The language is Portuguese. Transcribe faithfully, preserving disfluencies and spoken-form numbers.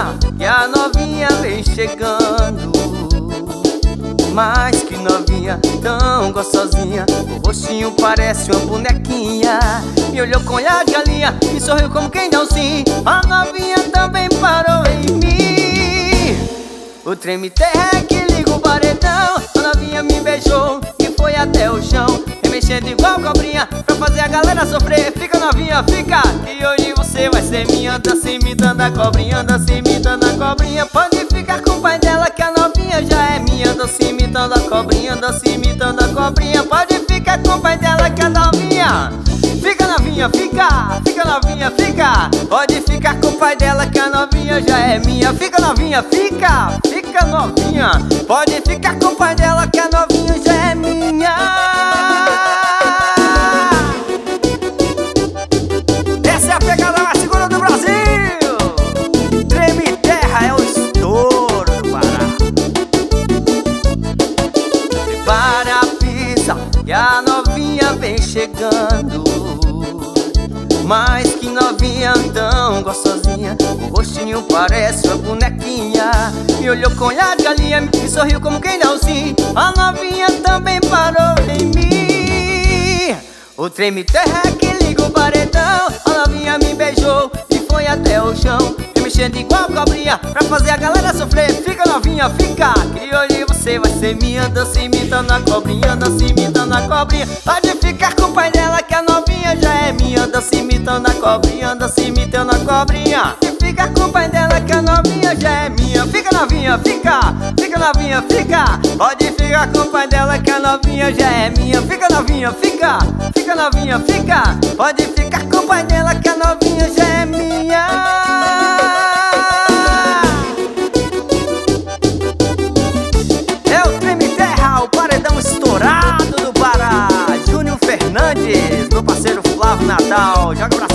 avisa que a novinha vem chegando. Mas que novinha, tão gostosinha, o rostinho parece uma bonequinha. Me olhou com olhar de galinha, me sorriu como quem deu sim. A novinha também parou em mim. O treme terra é que liga o paredão. A novinha me beijou e foi até o chão, remexendo igual cobrinha pra fazer a galera sofrer. Fica novinha, fica, que hoje você vai ser minha. Dança imitando a cobrinha, dança imitando a cobrinha. Pode ficar com o pai dela que a novinha já é minha. Dança imitando a cobrinha, dança imitando a cobrinha. Pode ficar com o pai dela que a novinha. Fica novinha, fica, fica novinha, fica. Pode ficar com o pai dela que a novinha já é minha. Fica novinha, fica, fica novinha. Pode ficar com o pai dela que a novinha já é minha. Essa é a pegada mais segura do Brasil. Treme terra é o estouro do Pará. Prepara a pista que a novinha vem chegando. Mas que novinha tão gostosinha, o rostinho parece uma bonequinha. Me olhou com olhar de galinha, me sorriu como quem dá o sim. A novinha também parou em mim. O treme terra é que liga o paredão. A novinha me beijou e foi até o chão, mexendo igual cobrinha pra fazer a galera sofrer. Fica novinha, fica, que hoje você vai ser minha. Dança imitando a cobrinha, dança imitando a cobrinha. Pode ficar com o pai dela que a novinha já é minha. Dança imitando a cobrinha, dança imitando a cobrinha. E fica com o pai dela que a novinha já é minha. Fica novinha, fica, fica novinha, fica. Pode ficar com o pai dela que a novinha já é minha. Fica novinha, fica, fica novinha, fica. Pode ficar com o pai dela que a novinha já é minha. É o Treme Terra, o paredão estourado do Pará. Júnior Fernandes, meu parceiro Flávio Natal. Joga pra